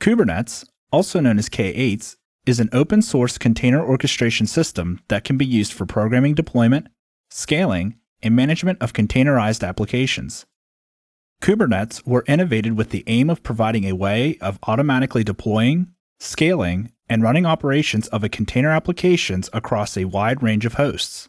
Kubernetes, also known as K8s, is an open-source container orchestration system that can be used for programming deployment, scaling, and management of containerized applications. Kubernetes were innovated with the aim of providing a way of automatically deploying, scaling, and running operations of a container applications across a wide range of hosts.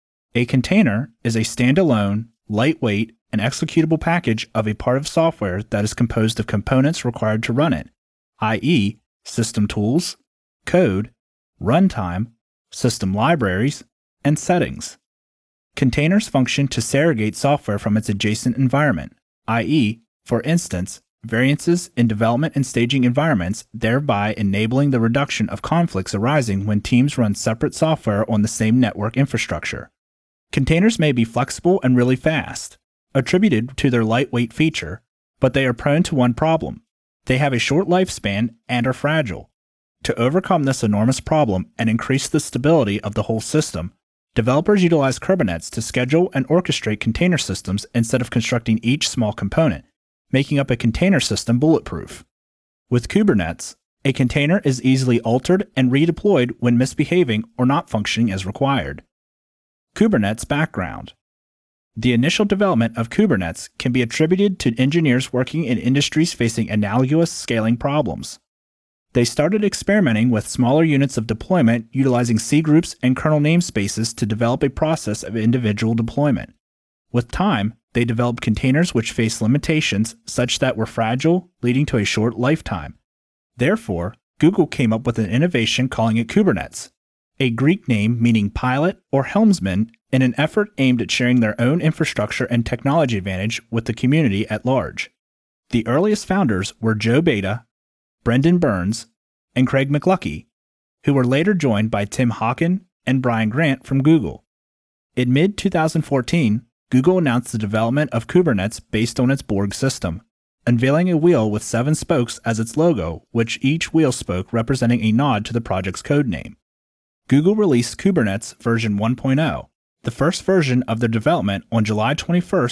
A container is a standalone, lightweight, and executable package of a part of software that is composed of components required to run it, i.e., system tools, code, runtime, system libraries, and settings. Containers function to segregate software from its adjacent environment, i.e., for instance, variances in development and staging environments, thereby enabling the reduction of conflicts arising when teams run separate software on the same network infrastructure. Containers may be flexible and really fast, attributed to their lightweight feature, but they are prone to one problem. They have a short lifespan and are fragile. To overcome this enormous problem and increase the stability of the whole system, developers utilize Kubernetes to schedule and orchestrate container systems instead of constructing each small component, making up a container system bulletproof. With Kubernetes, a container is easily altered and redeployed when misbehaving or not functioning as required. Kubernetes background. The initial development of Kubernetes can be attributed to engineers working in industries facing analogous scaling problems. They started experimenting with smaller units of deployment utilizing C groups and kernel namespaces to develop a process of individual deployment. With time, they developed containers which faced limitations such that were fragile, leading to a short lifetime. Therefore, Google came up with an innovation calling it Kubernetes, a Greek name meaning pilot or helmsman, in an effort aimed at sharing their own infrastructure and technology advantage with the community at large. The earliest founders were Joe Beda, Brendan Burns, and Craig McLuckie, who were later joined by Tim Hockin and Brian Grant from Google. In mid-2014, Google announced the development of Kubernetes based on its Borg system, unveiling a wheel with 7 spokes as its logo, which each wheel spoke representing a nod to the project's codename. Google released Kubernetes version 1.0, the first version of their development, on July 21,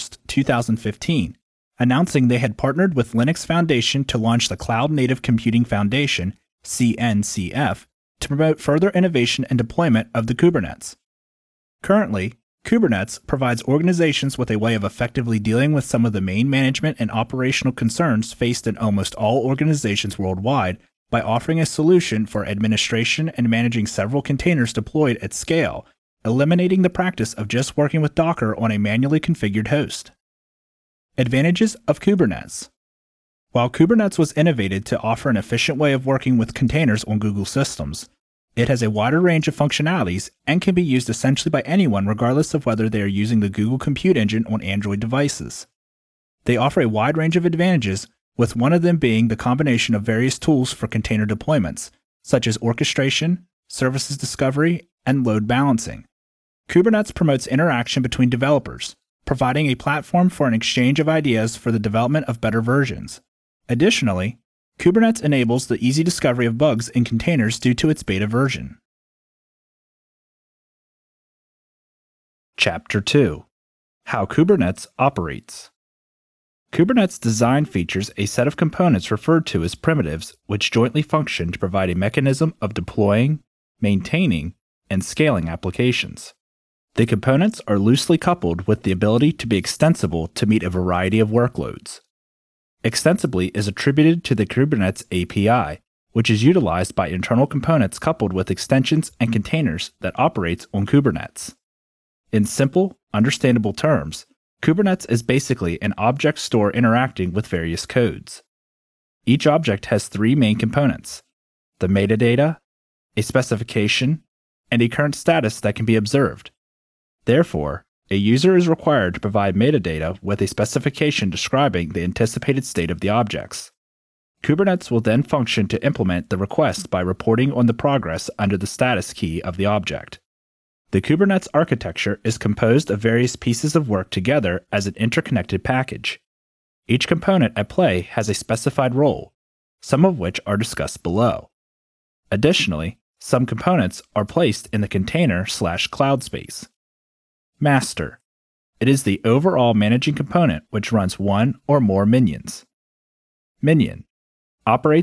2015, announcing they had partnered with Linux Foundation to launch the Cloud Native Computing Foundation, CNCF, to promote further innovation and deployment of the Kubernetes. Currently, Kubernetes provides organizations with a way of effectively dealing with some of the main management and operational concerns faced in almost all organizations worldwide by offering a solution for administration and managing several containers deployed at scale, eliminating the practice of just working with Docker on a manually configured host. Advantages of Kubernetes. While Kubernetes was innovated to offer an efficient way of working with containers on Google systems, it has a wider range of functionalities and can be used essentially by anyone regardless of whether they are using the Google Compute Engine on Android devices. They offer a wide range of advantages, with one of them being the combination of various tools for container deployments, such as orchestration, services discovery, and load balancing. Kubernetes promotes interaction between developers, providing a platform for an exchange of ideas for the development of better versions. Additionally, Kubernetes enables the easy discovery of bugs in containers due to its beta version. Chapter 2. How Kubernetes operates. Kubernetes design features a set of components referred to as primitives, which jointly function to provide a mechanism of deploying, maintaining, and scaling applications. The components are loosely coupled with the ability to be extensible to meet a variety of workloads. Extensibly is attributed to the Kubernetes API, which is utilized by internal components coupled with extensions and containers that operates on Kubernetes. In simple, understandable terms, Kubernetes is basically an object store interacting with various codes. Each object has 3 main components: the metadata, a specification, and a current status that can be observed. Therefore, a user is required to provide metadata with a specification describing the anticipated state of the objects. Kubernetes will then function to implement the request by reporting on the progress under the status key of the object. The Kubernetes architecture is composed of various pieces of work together as an interconnected package. Each component at play has a specified role, some of which are discussed below. Additionally, some components are placed in the container/cloud space. Master. It is the overall managing component which runs one or more minions. Minion. Operates